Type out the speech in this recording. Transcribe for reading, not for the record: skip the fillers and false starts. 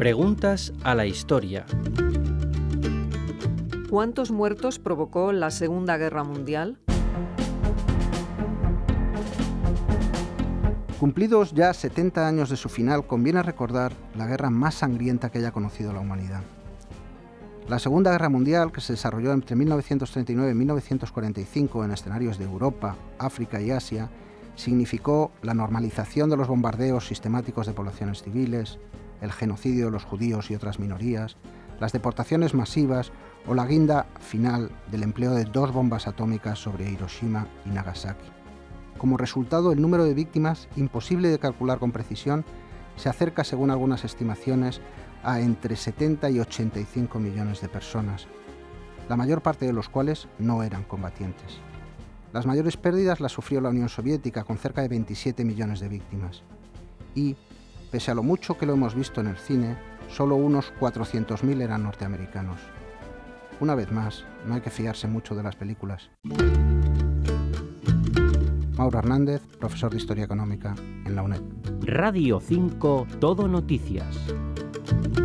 Preguntas a la historia. ¿Cuántos muertos provocó la Segunda Guerra Mundial? Cumplidos ya 70 años de su final, conviene recordar la guerra más sangrienta que haya conocido la humanidad. La Segunda Guerra Mundial, que se desarrolló entre 1939 y 1945 en escenarios de Europa, África y Asia, significó la normalización de los bombardeos sistemáticos de poblaciones civiles, el genocidio de los judíos y otras minorías, las deportaciones masivas o la guinda final del empleo de 2 bombas atómicas sobre Hiroshima y Nagasaki. Como resultado, el número de víctimas, imposible de calcular con precisión, se acerca, según algunas estimaciones, a entre 70 y 85 millones de personas, la mayor parte de los cuales no eran combatientes. Las mayores pérdidas las sufrió la Unión Soviética, con cerca de 27 millones de víctimas. Y, pese a lo mucho que lo hemos visto en el cine, solo unos 400.000 eran norteamericanos. Una vez más, no hay que fiarse mucho de las películas. Mauro Hernández, profesor de Historia Económica en la UNED. Radio 5 Todo Noticias.